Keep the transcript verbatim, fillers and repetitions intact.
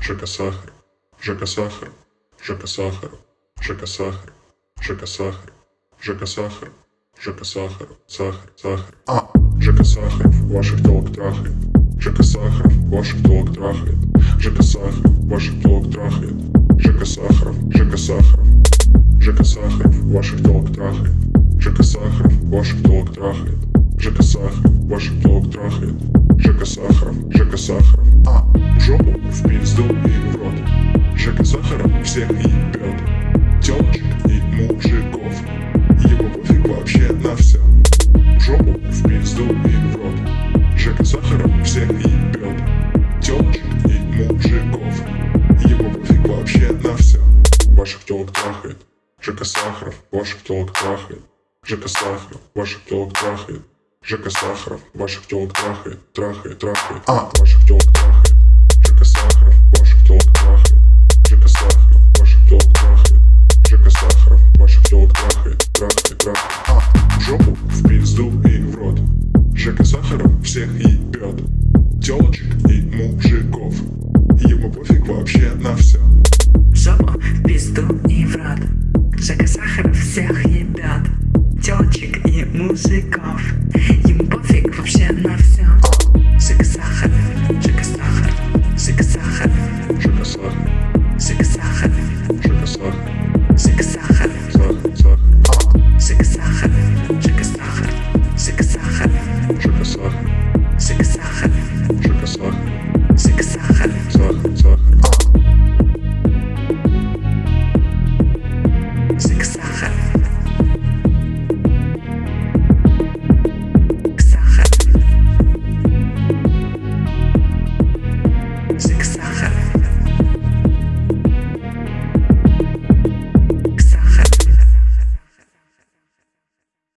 Жека Сахаров, Жека Сахаров, Жека Сахаров, Жека Сахаров, Жека Сахаров, Жека Сахаров, Жека Сахаров, Сахар, Сахар. А. Жека Сахаров ваших телок трахает. Жека Сахаров ваших телок трахает. Жека Сахаров ваших телок трахает. Жека Сахаров, Жека Сахаров, Жека Сахаров ваших телок трахает. Жека Сахаров ваших телок трахает. Жека Сахаров ваших телок трахает. Жека Сахаров, Жека Сахаров. А. В жопу, в пизду и в рот. Жека Сахаров всех ебет. Телочек и мужиков. Ему пофиг вообще на все. В жопу, в пизду и в рот. Жека Сахаров всех ебет. Телочек и мужиков. Ему пофиг вообще на все. Ваших телок трахает. Жека Сахаров ваших телок трахает. Жека Сахаров ваших телок трахает. Жека Сахаров ваших телок трахает. Трахает, трахает. А. Ваших телок трахает.